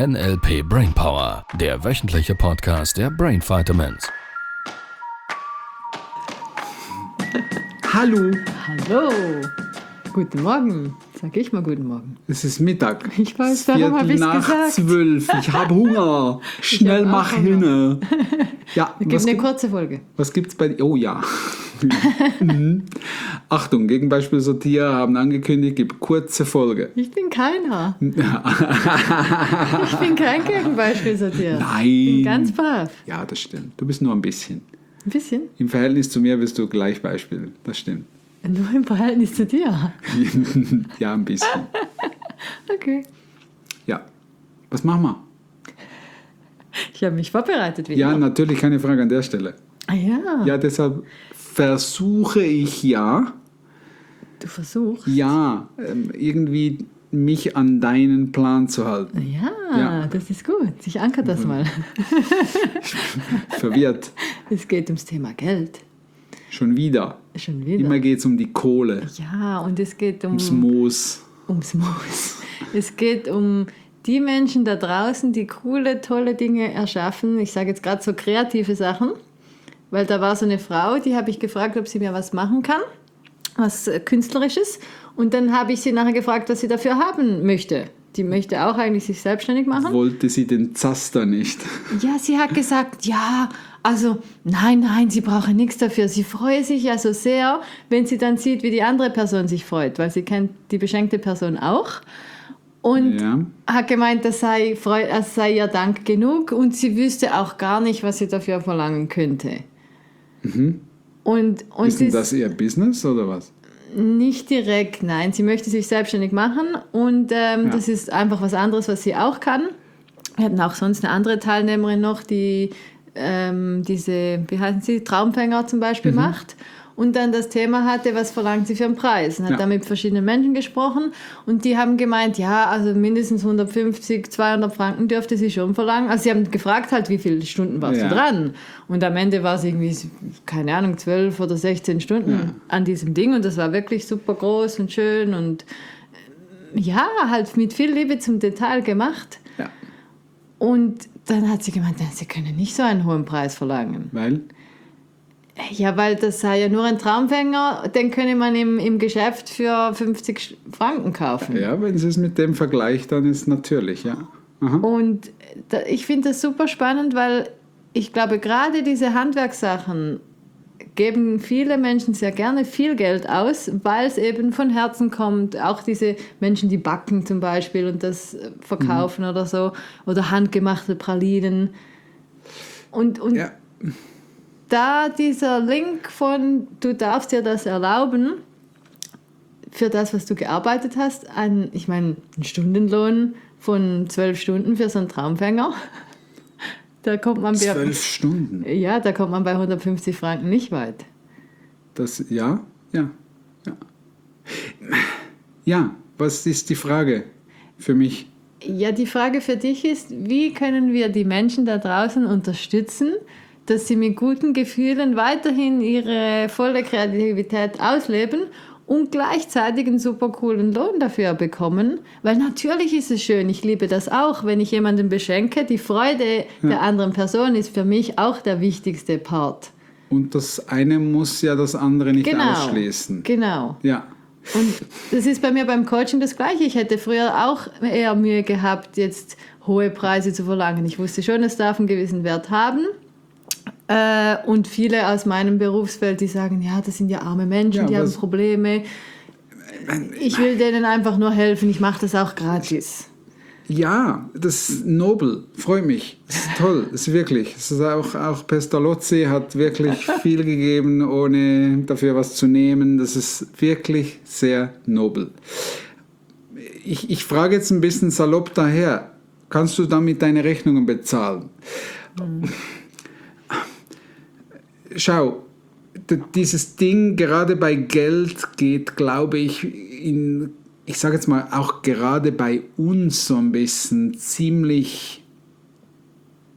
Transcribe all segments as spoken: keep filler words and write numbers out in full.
N L P Brainpower, der wöchentliche Podcast der Brain Vitamins. Hallo. Hallo. Guten Morgen. Sag ich mal guten Morgen. Es ist Mittag. Ich weiß, warum habe ich es nach gesagt? zwölf. Ich habe Hunger. Schnell hab mach auch Hunger. hin. Ja, Wir was geben eine gibt- kurze Folge. Was gibt's bei dir? Oh ja. Mhm. Achtung, Gegenbeispiel Sortier haben angekündigt, gibt kurze Folge. Ich bin keiner. Ich bin kein Gegenbeispiel sortiert. Nein. Ich bin ganz brav. Ja, das stimmt. Du bist nur ein bisschen. Ein bisschen. Im Verhältnis zu mir bist du gleich Beispiel. Das stimmt. Nur im Verhältnis zu dir. Ja, ein bisschen. Okay. Ja. Was machen wir? Ich habe mich vorbereitet wieder. Ja, natürlich keine Frage an der Stelle. Ah ja. Ja, deshalb versuche ich ja, Du versuchst. ja, ähm, irgendwie mich an deinen Plan zu halten. Ja, Ja. das ist gut. Ich ankere das mal. Verwirrt. Es geht ums Thema Geld. Schon wieder. Schon wieder. Immer geht es um die Kohle, Ja, und es geht um... ums Moos. ums Moos. Es geht um die Menschen da draußen, die coole, tolle Dinge erschaffen. Ich sage jetzt gerade so kreative Sachen, weil da war so eine Frau, die habe ich gefragt, ob sie mir was machen kann, was äh, Künstlerisches. Und dann habe ich sie nachher gefragt, was sie dafür haben möchte. Die möchte auch eigentlich sich selbstständig machen. Wollte sie den Zaster nicht. Ja, sie hat gesagt, ja, also nein, nein, sie brauche nichts dafür. Sie freue sich ja so sehr, wenn sie dann sieht, wie die andere Person sich freut, weil sie kennt die beschenkte Person auch. Und Ja. hat gemeint, das sei, freu- das sei ihr Dank genug und sie wüsste auch gar nicht, was sie dafür verlangen könnte. Und, und Ist denn sie das ihr Business oder was? nicht direkt, nein. Sie möchte sich selbstständig machen und ähm, Ja. das ist einfach was anderes, was sie auch kann. Wir hatten auch sonst eine andere Teilnehmerin noch, die ähm, diese, wie heißen sie, Traumfänger zum Beispiel macht und dann das Thema hatte, was verlangt sie für einen Preis. Und hat Ja. da mit verschiedenen Menschen gesprochen und die haben gemeint, ja, also mindestens hundertfünfzig, zweihundert Franken dürfte sie schon verlangen. Also sie haben gefragt halt, wie viele Stunden warst Ja. du dran? Und am Ende war es irgendwie, keine Ahnung, zwölf oder sechzehn Stunden Ja. an diesem Ding und das war wirklich super groß und schön und äh, ja, halt mit viel Liebe zum Detail gemacht. Ja. Und dann hat sie gemeint, sie können nicht so einen hohen Preis verlangen. Weil? Ja, weil das sei ja nur ein Traumfänger, den könne man im, im Geschäft für fünfzig Franken kaufen. Ja, wenn sie es mit dem vergleicht, dann ist natürlich, ja. Aha. Und da, ich finde das super spannend, weil ich glaube, gerade diese Handwerkssachen geben viele Menschen sehr gerne viel Geld aus, weil es eben von Herzen kommt. Auch diese Menschen, die backen zum Beispiel und das verkaufen oder so. Oder handgemachte Pralinen. Und, und Ja. da dieser Link von, du darfst dir das erlauben, für das, was du gearbeitet hast, ein, ich meine, ein Stundenlohn von zwölf Stunden für so einen Traumfänger, da kommt man bei, Zwölf Stunden. ja, da kommt man bei hundertfünfzig Franken nicht weit. Das, ja, ja, ja. Ja, was ist die Frage für mich? Ja, die Frage für dich ist, wie können wir die Menschen da draußen unterstützen, dass sie mit guten Gefühlen weiterhin ihre volle Kreativität ausleben und gleichzeitig einen super coolen Lohn dafür bekommen. Weil natürlich ist es schön, ich liebe das auch, wenn ich jemanden beschenke. Die Freude der anderen Person ist für mich auch der wichtigste Part. Und das eine muss ja das andere nicht Genau, ausschließen. genau. Ja, Und das ist bei mir beim Coaching das Gleiche. Ich hätte früher auch eher Mühe gehabt, jetzt hohe Preise zu verlangen. Ich wusste schon, es darf einen gewissen Wert haben. Äh, und viele aus meinem Berufsfeld, die sagen, ja, das sind ja arme Menschen, Ja, die haben was- Probleme. Ich will denen einfach nur helfen, ich mache das auch gratis. ja, das ist nobel, freut mich. Das ist toll, das ist wirklich. Das ist auch, auch Pestalozzi hat wirklich viel gegeben, ohne dafür was zu nehmen. Das ist wirklich sehr nobel. Ich, ich frage jetzt ein bisschen salopp daher, kannst du damit deine Rechnungen bezahlen? Schau, d- dieses Ding gerade bei Geld geht, glaube ich, in, ich sage jetzt mal, auch gerade bei uns so ein bisschen ziemlich,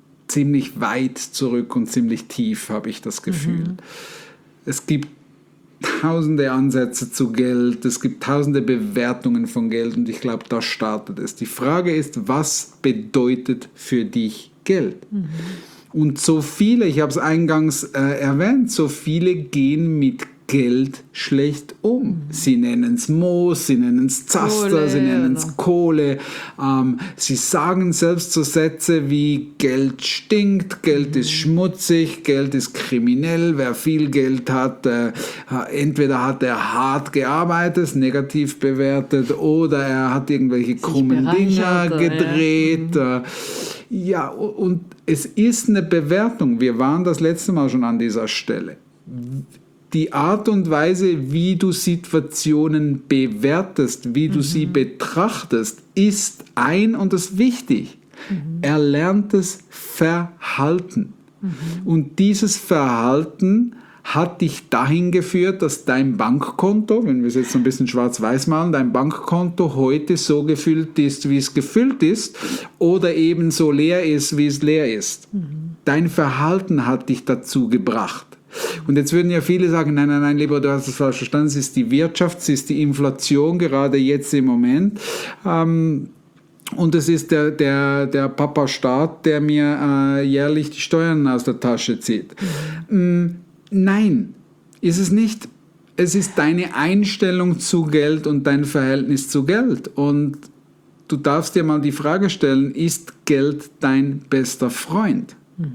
ziemlich weit zurück und ziemlich tief, habe ich das Gefühl. Es gibt tausende Ansätze zu Geld, es gibt tausende Bewertungen von Geld und ich glaube, da startet es. Die Frage ist, was bedeutet für dich Geld? Mhm. Und so viele, ich habe es eingangs äh, erwähnt, so viele gehen mit Geld schlecht um. Sie nennen es Moos, sie nennen es Zaster, Kohle, sie nennen es Kohle. Ähm, sie sagen selbst so Sätze wie Geld stinkt, Geld mhm. ist schmutzig, Geld ist kriminell. Wer viel Geld hat, äh, entweder hat er hart gearbeitet, negativ bewertet, oder er hat irgendwelche Sich krummen Dinger gedreht. Ja. Mhm. Äh, ja, und es ist eine Bewertung. Wir waren das letzte Mal schon an dieser Stelle. Die Art und Weise, wie du Situationen bewertest, wie du mhm. sie betrachtest, ist ein, und das ist wichtig, mhm. erlerntes Verhalten. Mhm. Und dieses Verhalten hat dich dahin geführt, dass dein Bankkonto, wenn wir es jetzt so ein bisschen schwarz-weiß malen, dein Bankkonto heute so gefüllt ist, wie es gefüllt ist, oder eben so leer ist, wie es leer ist. Mhm. Dein Verhalten hat dich dazu gebracht. Und jetzt würden ja viele sagen, nein, nein, nein, lieber, du hast es falsch verstanden, es ist die Wirtschaft, es ist die Inflation, gerade jetzt im Moment. Ähm, und es ist der, der, der Papa-Staat, der mir äh, jährlich die Steuern aus der Tasche zieht. Mhm. Ähm, nein, ist es nicht. Es ist deine Einstellung zu Geld und dein Verhältnis zu Geld. Und du darfst dir mal die Frage stellen, ist Geld dein bester Freund? Mhm.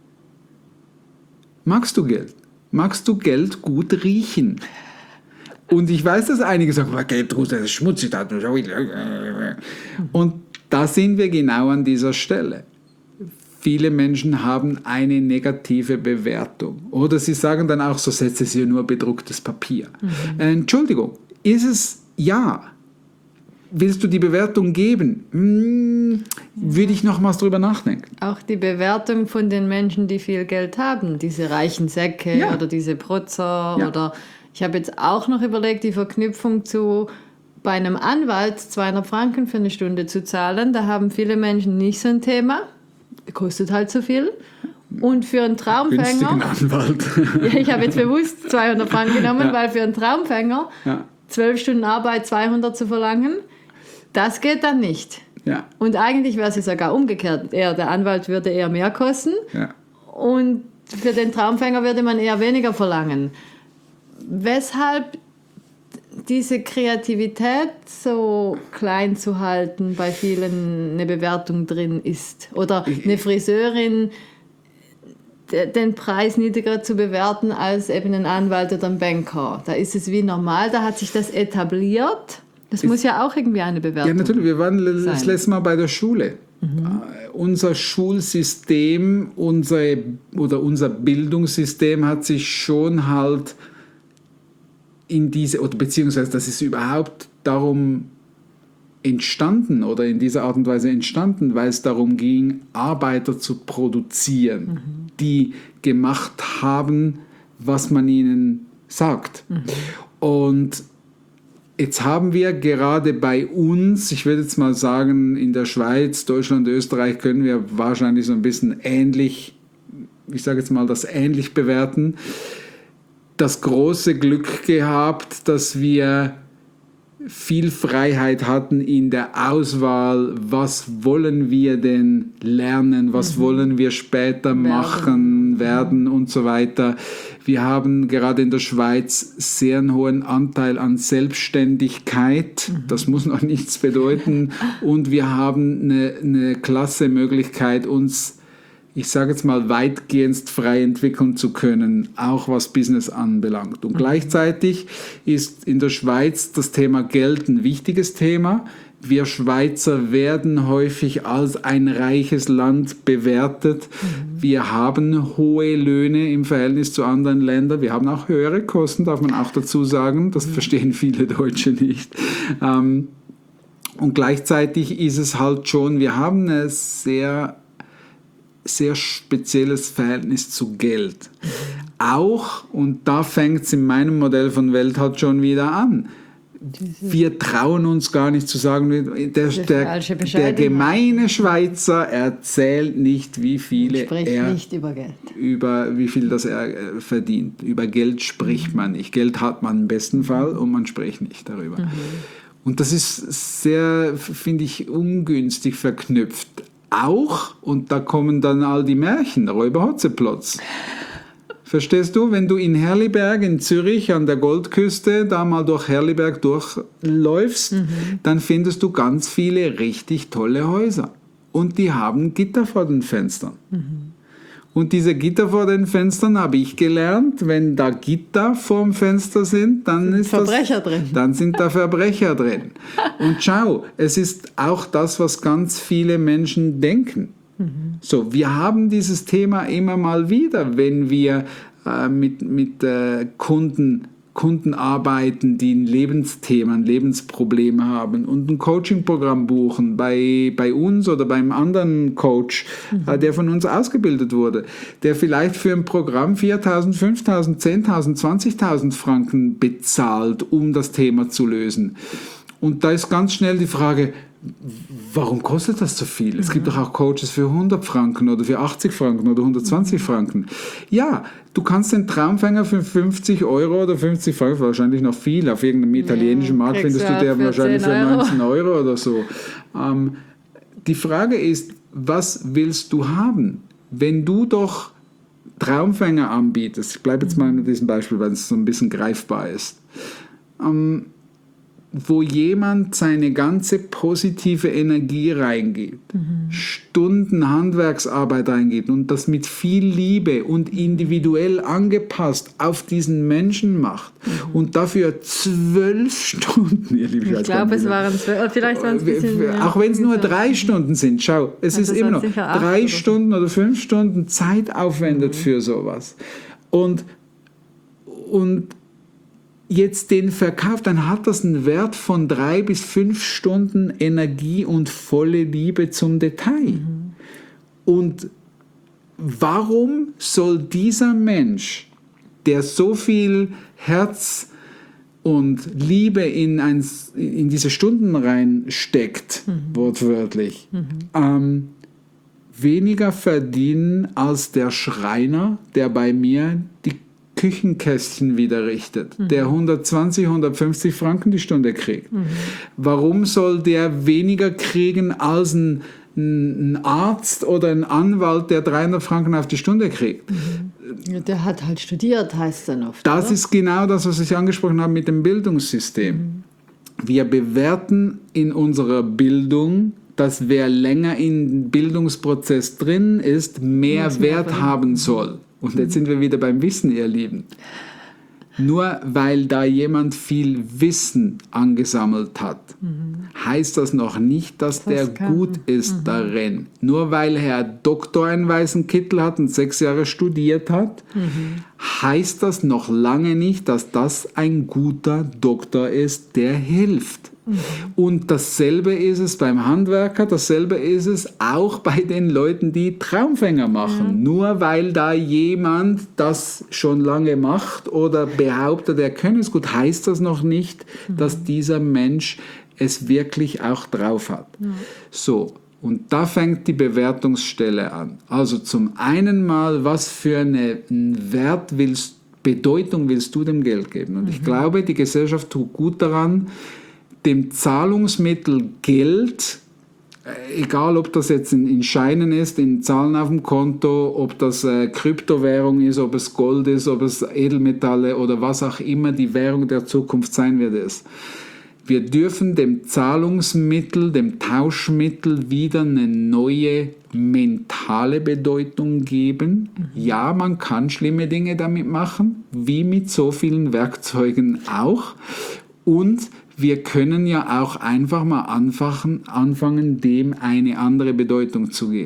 Magst du Geld? Magst du Geld gut riechen? Und ich weiß, dass einige sagen, Geld das ist schmutzig. Und da sind wir genau an dieser Stelle. Viele Menschen haben eine negative Bewertung. Oder sie sagen dann auch, so Sätze, es ist ja nur bedrucktes Papier. Mhm. Äh, Entschuldigung, ist es ja? Willst du die Bewertung geben? Hm, würde ich nochmals drüber nachdenken. Auch die Bewertung von den Menschen, die viel Geld haben, diese reichen Säcke ja. oder diese Protzer. Ja. Oder ich habe jetzt auch noch überlegt, die Verknüpfung zu bei einem Anwalt zweihundert Franken für eine Stunde zu zahlen. Da haben viele Menschen nicht so ein Thema. Kostet halt so viel. Und für einen Traumfänger... Anwalt. Ja, ich habe jetzt bewusst zweihundert Franken genommen, ja. weil für einen Traumfänger ja. zwölf Stunden Arbeit zweihundert zu verlangen, das geht dann nicht. Ja. Und eigentlich wäre es sogar umgekehrt. Eher, der Anwalt würde eher mehr kosten ja. und für den Traumfänger würde man eher weniger verlangen. Weshalb diese Kreativität so klein zu halten bei vielen eine Bewertung drin ist. Oder eine Friseurin den Preis niedriger zu bewerten als eben ein Anwalt oder ein Banker. Da ist es wie normal, da hat sich das etabliert. Das ist, muss ja auch irgendwie eine Bewertung sein. Ja, natürlich. Wir waren sein. das letzte Mal bei der Schule. Mhm. Uh, unser Schulsystem, unser, oder unser Bildungssystem hat sich schon halt in diese, oder beziehungsweise das ist überhaupt darum entstanden oder in dieser Art und Weise entstanden, weil es darum ging, Arbeiter zu produzieren, mhm. die gemacht haben, was man ihnen sagt. Mhm. Und jetzt haben wir gerade bei uns, ich würde jetzt mal sagen, in der Schweiz, Deutschland, Österreich können wir wahrscheinlich so ein bisschen ähnlich, ich sage jetzt mal das ähnlich bewerten, das große Glück gehabt, dass wir viel Freiheit hatten in der Auswahl, was wollen wir denn lernen, was mhm. wollen wir später werden. machen, werden mhm. und so weiter. Wir haben gerade in der Schweiz sehr einen hohen Anteil an Selbstständigkeit, mhm. das muss noch nichts bedeuten, und wir haben eine, eine klasse Möglichkeit, uns, ich sage jetzt mal, weitgehend frei entwickeln zu können, auch was Business anbelangt. Und mhm. gleichzeitig ist in der Schweiz das Thema Geld ein wichtiges Thema. Wir Schweizer werden häufig als ein reiches Land bewertet. Mhm. Wir haben hohe Löhne im Verhältnis zu anderen Ländern. Wir haben auch höhere Kosten, darf man auch dazu sagen. Das mhm. verstehen viele Deutsche nicht. Ähm, und gleichzeitig ist es halt schon, wir haben eine sehr sehr spezielles Verhältnis zu Geld. Mhm. Auch, und da fängt es in meinem Modell von Welt halt schon wieder an, Wir trauen uns gar nicht zu sagen, der, der, der gemeine Schweizer erzählt nicht, wie viele spricht er nicht über Geld. Über wie viel das er verdient. Über Geld spricht man nicht. Geld hat man im besten Fall und man spricht nicht darüber. Mhm. Und das ist sehr, finde ich, ungünstig verknüpft. Auch, und da kommen dann all die Märchen, Räuber Hotzenplotz. Verstehst du, wenn du in Herliberg in Zürich an der Goldküste da mal durch Herliberg durchläufst, mhm. dann findest du ganz viele richtig tolle Häuser. Und die haben Gitter vor den Fenstern. Mhm. Und diese Gitter vor den Fenstern habe ich gelernt, wenn da Gitter vorm Fenster sind, dann ist Verbrecher das, drin. Dann sind da Verbrecher drin. Und schau, es ist auch das, was ganz viele Menschen denken. So, wir haben dieses Thema immer mal wieder, wenn wir äh, mit, mit äh, Kunden, Kunden arbeiten, die ein Lebensthema, ein Lebensproblem haben und ein Coachingprogramm buchen bei, bei uns oder beim anderen Coach, mhm. äh, der von uns ausgebildet wurde, der vielleicht für ein Programm viertausend, fünftausend, zehntausend, zwanzigtausend Franken bezahlt, um das Thema zu lösen. Und da ist ganz schnell die Frage, warum kostet das so viel? Mhm. Es gibt doch auch Coaches für hundert Franken oder für achtzig Franken oder hundertzwanzig Franken. Ja, du kannst den Traumfänger für fünfzig Euro oder fünfzig Franken, wahrscheinlich noch viel, auf irgendeinem italienischen ja, Markt findest du den wahrscheinlich für neunzehn Euro oder so. Ähm, die Frage ist, was willst du haben? Wenn du doch Traumfänger anbietest, ich bleibe jetzt mal mit diesem Beispiel, weil es so ein bisschen greifbar ist, ähm, wo jemand seine ganze positive Energie reingibt, mhm. Stunden Handwerksarbeit reingibt und das mit viel Liebe und individuell angepasst auf diesen Menschen macht mhm. und dafür zwölf Stunden, ihr Lieben, ich, ich glaube, es waren zwölf, vielleicht waren es ein bisschen mehr. Auch wenn es nur drei Stunden sind, schau, es also ist immer noch drei Stunden oder fünf Stunden Zeit aufwendet mhm. für sowas. Und, und jetzt den verkauft, dann hat das einen Wert von drei bis fünf Stunden Energie und volle Liebe zum Detail. Mhm. Und warum soll dieser Mensch, der so viel Herz und Liebe in, ein, in diese Stunden reinsteckt, mhm. wortwörtlich, mhm. ähm, weniger verdienen als der Schreiner, der bei mir die Küchenkästchen wieder richtet, mhm. der hundertzwanzig, hundertfünfzig Franken die Stunde kriegt. Mhm. Warum soll der weniger kriegen als ein, ein Arzt oder ein Anwalt, der dreihundert Franken auf die Stunde kriegt? Mhm. Der hat halt studiert, heißt dann oft. Das oder? Ist genau das, was ich angesprochen habe mit dem Bildungssystem. Mhm. Wir bewerten in unserer Bildung, dass wer länger im Bildungsprozess drin ist, mehr Wert haben soll. Und jetzt sind wir wieder beim Wissen, ihr Lieben. Nur weil da jemand viel Wissen angesammelt hat, mhm. heißt das noch nicht, dass das der kann. gut ist mhm. darin. Nur weil er Doktor einen weißen Kittel hat und sechs Jahre studiert hat, mhm. heißt das noch lange nicht, dass das ein guter Doktor ist, der hilft. Mhm. Und dasselbe ist es beim Handwerker, dasselbe ist es auch bei den Leuten, die Traumfänger machen. Ja. Nur weil da jemand das schon lange macht oder behauptet, er könne es gut, heißt das noch nicht, mhm. dass dieser Mensch es wirklich auch drauf hat. Ja. So, und da fängt die Bewertungsstelle an. Also zum einen mal, was für einen Wert willst, Bedeutung willst du dem Geld geben? Und mhm. ich glaube, die Gesellschaft tut gut daran, dem Zahlungsmittel Geld, egal ob das jetzt in, in Scheinen ist, in Zahlen auf dem Konto, ob das äh, Kryptowährung ist, ob es Gold ist, ob es Edelmetalle oder was auch immer die Währung der Zukunft sein wird, ist. Wir dürfen dem Zahlungsmittel, dem Tauschmittel wieder eine neue mentale Bedeutung geben. Mhm. Ja, man kann schlimme Dinge damit machen, wie mit so vielen Werkzeugen auch. Und wir können ja auch einfach mal anfangen, anfangen, dem eine andere Bedeutung zu geben.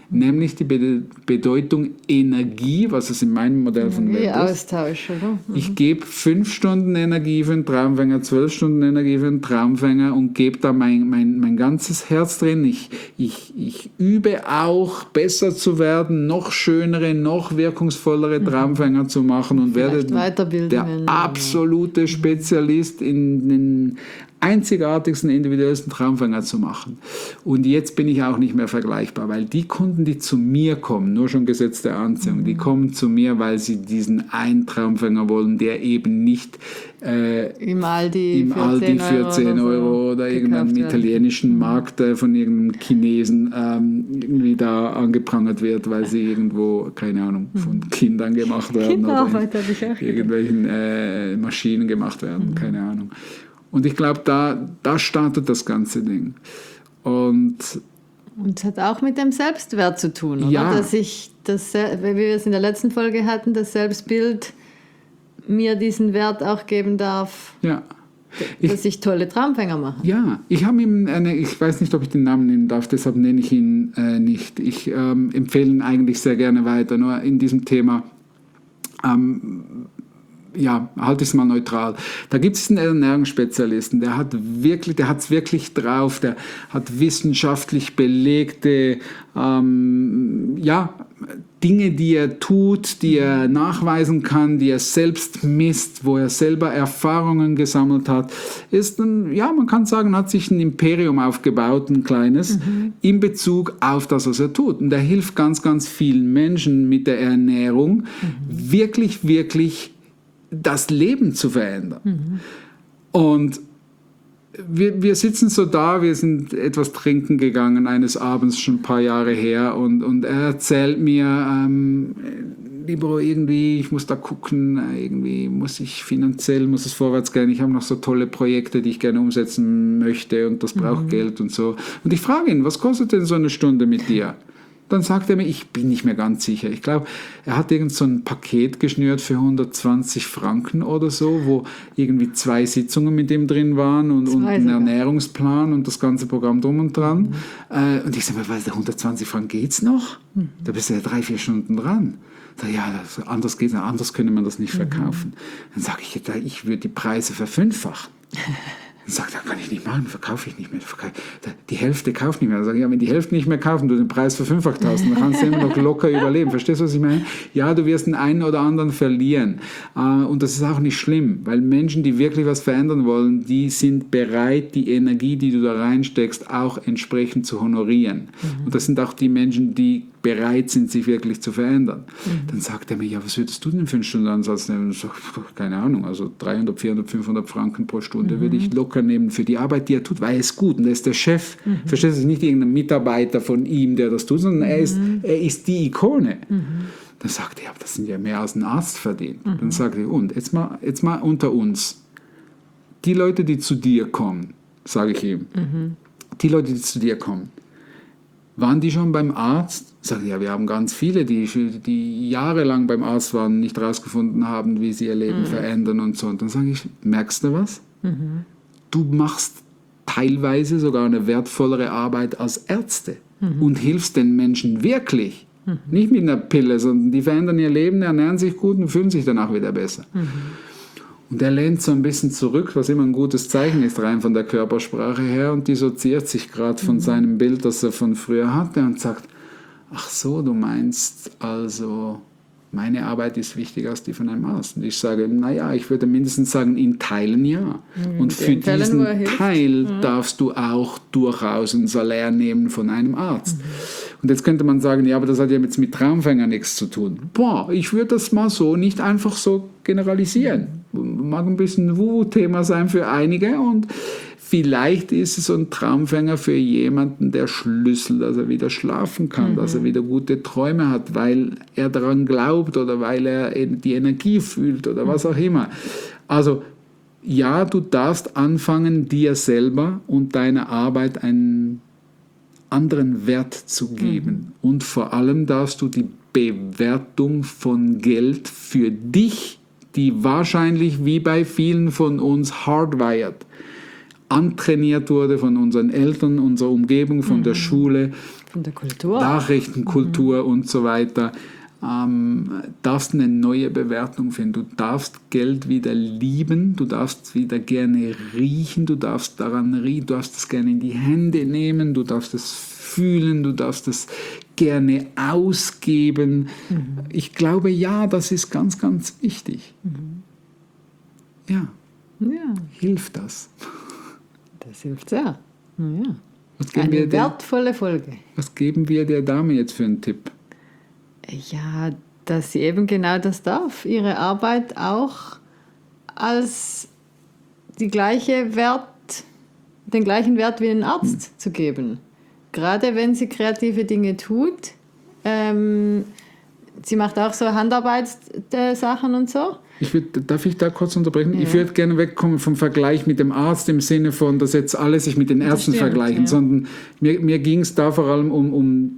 nämlich die Be- Bedeutung Energie, was es in meinem Modell von Welt ist. Austausch, oder? Mhm. Ich gebe fünf Stunden Energie für einen Traumfänger, zwölf Stunden Energie für einen Traumfänger und gebe da mein, mein, mein ganzes Herz drin. Ich, ich, ich übe auch, besser zu werden, noch schönere, noch wirkungsvollere Traumfänger zu machen und Vielleicht werde der absolute Spezialist in den einzigartigsten, individuellsten Traumfänger zu machen. Und jetzt bin ich auch nicht mehr vergleichbar, weil die Kunden, die zu mir kommen, nur schon Gesetz der Anziehung, mhm. die kommen zu mir, weil sie diesen einen Traumfänger wollen, der eben nicht äh, im Aldi, im für, Aldi zehn für zehn Euro, Euro oder, oder irgendeinem italienischen mhm. Markt äh, von irgendeinem Chinesen ähm, irgendwie da angeprangert wird, weil sie irgendwo, keine Ahnung, von mhm. Kindern gemacht werden Kinderarbeit oder in irgendwelchen äh, Maschinen gemacht werden, mhm. keine Ahnung. Und ich glaube, da, da startet das ganze Ding. Und Und es hat auch mit dem Selbstwert zu tun, oder? Ja. Dass ich, das, wie wir es in der letzten Folge hatten, das Selbstbild mir diesen Wert auch geben darf, ja. dass ich, ich tolle Traumfänger mache. Ja, ich habe ihm eine, ich weiß nicht, ob ich den Namen nennen darf, deshalb nenne ich ihn äh, nicht. Ich ähm, empfehle ihn eigentlich sehr gerne weiter, nur in diesem Thema ähm, ja, halte ich es mal neutral. Da gibt es einen Ernährungsspezialisten, der hat wirklich, der hat es wirklich drauf, der hat wissenschaftlich belegte ähm, ja, Dinge, die er tut, die er nachweisen kann, die er selbst misst, wo er selber Erfahrungen gesammelt hat. Ist ein, ja, man kann sagen, hat sich ein Imperium aufgebaut, ein kleines, mhm. in Bezug auf das, was er tut. Und er hilft ganz, ganz vielen Menschen mit der Ernährung mhm. wirklich, wirklich das Leben zu verändern. Mhm. Und wir, wir sitzen so da, wir sind etwas trinken gegangen eines Abends, schon ein paar Jahre her, und, und er erzählt mir, ähm, Libero, irgendwie, ich muss da gucken, irgendwie muss ich finanziell, muss es vorwärts gehen, ich habe noch so tolle Projekte, die ich gerne umsetzen möchte und das braucht mhm. Geld und so. Und ich frage ihn, was kostet denn so eine Stunde mit dir? Dann sagt er mir, ich bin nicht mehr ganz sicher. Ich glaube, er hat irgend so ein Paket geschnürt für hundertzwanzig Franken oder so, wo irgendwie zwei Sitzungen mit ihm drin waren und, und ein Ernährungsplan und das ganze Programm drum und dran. Mhm. Äh, und ich sage mir, was, hundertzwanzig Franken geht's noch? Mhm. Da bist du ja drei, vier Stunden dran. Sag, ja, das, anders geht's nicht, anders könnte man das nicht verkaufen. Mhm. Dann sage ich, ich würde die Preise verfünffachen. Dann sagt er, kann ich nicht machen, verkaufe ich nicht mehr. Die Hälfte kauft nicht mehr. Dann sage ich, ja, wenn die Hälfte nicht mehr kaufen, du den Preis verfünffacht hast, dann kannst du immer noch locker überleben. Verstehst du, was ich meine? Ja, du wirst den einen oder anderen verlieren. Und das ist auch nicht schlimm, weil Menschen, die wirklich was verändern wollen, die sind bereit, die Energie, die du da reinsteckst, auch entsprechend zu honorieren. Mhm. Und das sind auch die Menschen, die bereit sind, sich wirklich zu verändern. Mhm. Dann sagt er mir, ja, was würdest du denn für einen Stundenansatz nehmen? Ich sage, keine Ahnung, also dreihundert, vierhundert, fünfhundert Franken pro Stunde mhm. würde ich locker nehmen für die Arbeit, die er tut, weil er ist gut und er ist der Chef. Mhm. Verstehst du, nicht irgendein Mitarbeiter von ihm, der das tut, sondern mhm. er, ist, er ist die Ikone. Mhm. Dann sagt er, ja, das sind ja mehr als ein Arzt verdient. Mhm. Dann sagt er, und jetzt mal, jetzt mal unter uns, die Leute, die zu dir kommen, sage ich ihm, mhm. die Leute, die zu dir kommen, waren die schon beim Arzt? Sagen, ja, wir haben ganz viele, die, die jahrelang beim Arzt waren und nicht herausgefunden haben, wie sie ihr Leben mhm. verändern und so. Und dann sage ich, merkst du was? Mhm. Du machst teilweise sogar eine wertvollere Arbeit als Ärzte mhm. und hilfst den Menschen wirklich. Mhm. Nicht mit einer Pille, sondern die verändern ihr Leben, ernähren sich gut und fühlen sich danach wieder besser. Mhm. Und er lehnt so ein bisschen zurück, was immer ein gutes Zeichen ist, rein von der Körpersprache her, und dissoziiert sich gerade von mhm. seinem Bild, das er von früher hatte, und sagt, ach so, du meinst also, meine Arbeit ist wichtiger als die von einem Arzt. Und ich sage, naja, ich würde mindestens sagen, in Teilen ja. Mhm, und für Fällen, diesen Teil mhm. darfst du auch durchaus ein Salär nehmen von einem Arzt. Mhm. Und jetzt könnte man sagen, ja, aber das hat ja jetzt mit Traumfänger nichts zu tun. Boah, ich würde das mal so nicht einfach so generalisieren. Mag ein bisschen ein Wu-Thema sein für einige, und vielleicht ist es so ein Traumfänger für jemanden der Schlüssel, dass er wieder schlafen kann, mhm. dass er wieder gute Träume hat, weil er daran glaubt oder weil er die Energie fühlt oder was auch immer. Also ja, du darfst anfangen, dir selber und deiner Arbeit einen anderen Wert zu geben. Mhm. Und vor allem darfst du die Bewertung von Geld für dich, die wahrscheinlich wie bei vielen von uns hardwired antrainiert wurde von unseren Eltern, unserer Umgebung, von mhm. der Schule, von der Kultur, Nachrichtenkultur mhm. und so weiter. Ähm, darfst eine neue Bewertung finden. Du darfst Geld wieder lieben, du darfst wieder gerne riechen, du darfst daran riechen, du darfst es gerne in die Hände nehmen, du darfst es fühlen, du darfst es gerne ausgeben. Mhm. Ich glaube, ja, das ist ganz, ganz wichtig. Mhm. Ja. ja, hilft das? Das hilft sehr. Ja. Was geben Eine wir wertvolle der, Folge. Was geben wir der Dame jetzt für einen Tipp? Ja, dass sie eben genau das darf, ihre Arbeit auch als die gleiche Wert, den gleichen Wert wie ein Arzt hm. zu geben. Gerade wenn sie kreative Dinge tut. Ähm, sie macht auch so Handarbeitssachen und so. Ich würd, darf ich da kurz unterbrechen? Ja. Ich würde gerne wegkommen vom Vergleich mit dem Arzt im Sinne von, dass jetzt alle sich mit den Ärzten stimmt, vergleichen, ja. sondern mir, mir ging es da vor allem um, um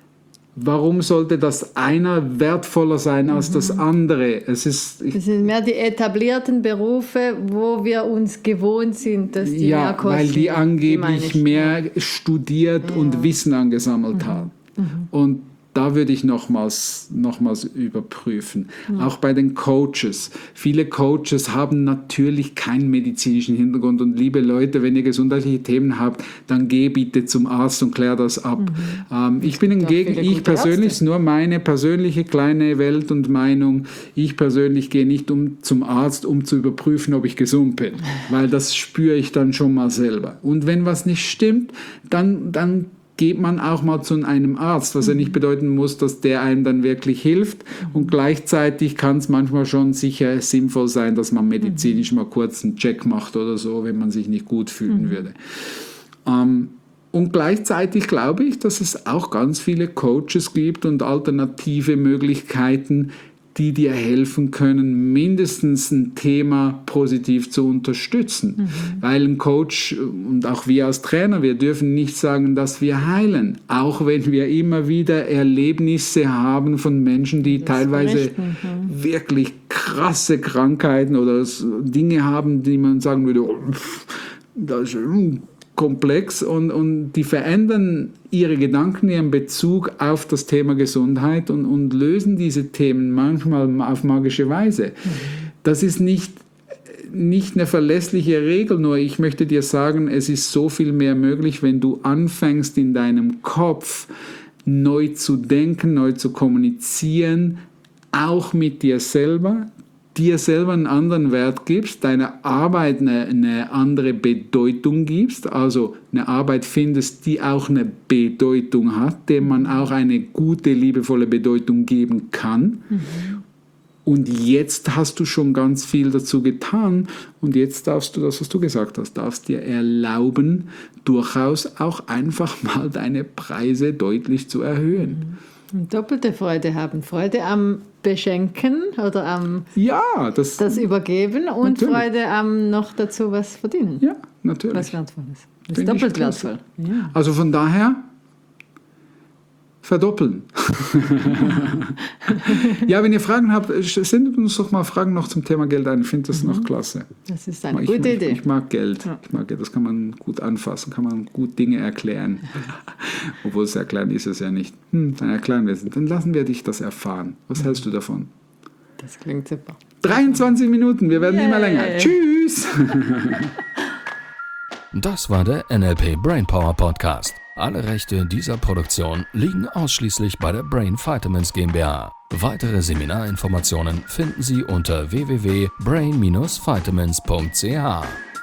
warum sollte das einer wertvoller sein als mhm. das andere? Es ist, ich, das sind mehr die etablierten Berufe, wo wir uns gewohnt sind, dass die ja, mehr kosten. Weil die angeblich die mehr studiert ja. und Wissen angesammelt mhm. haben. Mhm. Und da würde ich nochmals, nochmals überprüfen. Mhm. Auch bei den Coaches. Viele Coaches haben natürlich keinen medizinischen Hintergrund. Und liebe Leute, wenn ihr gesundheitliche Themen habt, dann geh bitte zum Arzt und klär das ab. Mhm. Ähm, ich bin hingegen, ich persönlich, ist nur meine persönliche kleine Welt und Meinung, ich persönlich gehe nicht um, zum Arzt, um zu überprüfen, ob ich gesund bin. Weil das spüre ich dann schon mal selber. Und wenn was nicht stimmt, dann, dann geht man auch mal zu einem Arzt, was ja nicht bedeuten muss, dass der einem dann wirklich hilft. Und gleichzeitig kann es manchmal schon sicher sinnvoll sein, dass man medizinisch mal kurz einen Check macht oder so, wenn man sich nicht gut fühlen mhm. würde. Ähm, und gleichzeitig glaube ich, dass es auch ganz viele Coaches gibt und alternative Möglichkeiten, die dir helfen können, mindestens ein Thema positiv zu unterstützen. Mhm. Weil ein Coach und auch wir als Trainer, wir dürfen nicht sagen, dass wir heilen. Auch wenn wir immer wieder Erlebnisse haben von Menschen, die das teilweise mhm. wirklich krasse Krankheiten oder Dinge haben, die man sagen würde, oh, das ist komplex und, und die verändern ihre Gedanken, ihren Bezug auf das Thema Gesundheit und, und lösen diese Themen manchmal auf magische Weise. Mhm. Das ist nicht, nicht eine verlässliche Regel, nur ich möchte dir sagen, es ist so viel mehr möglich, wenn du anfängst in deinem Kopf neu zu denken, neu zu kommunizieren, auch mit dir selber, dir selber einen anderen Wert gibst, deiner Arbeit eine, eine andere Bedeutung gibst, also eine Arbeit findest, die auch eine Bedeutung hat, der man auch eine gute, liebevolle Bedeutung geben kann. Mhm. Und jetzt hast du schon ganz viel dazu getan und jetzt darfst du das, was du gesagt hast, darfst dir erlauben, durchaus auch einfach mal deine Preise deutlich zu erhöhen. Und doppelte Freude haben. Freude am Beschenken oder am ja, das, das Übergeben und natürlich. Freude am noch dazu was verdienen. Ja, natürlich. Was Wertvolles. Das ist doppelt wertvoll. Ja. Also von daher verdoppeln. Ja, wenn ihr Fragen habt, sendet uns doch mal Fragen noch zum Thema Geld ein. Ich finde das mhm. noch klasse. Das ist eine ich, gute ich, Idee. Ich mag Geld. Ja. Ich mag Geld. Das kann man gut anfassen, kann man gut Dinge erklären. Obwohl es erklären ist es ja nicht. Hm, dann erklären wir es. Dann lassen wir dich das erfahren. Was mhm. hältst du davon? Das klingt super. dreiundzwanzig Minuten, wir werden yeah. immer länger. Tschüss! Das war der N L P Brainpower Podcast. Alle Rechte dieser Produktion liegen ausschließlich bei der Brain Vitamins GmbH. Weitere Seminarinformationen finden Sie unter w w w punkt brain dash vitamins punkt c h.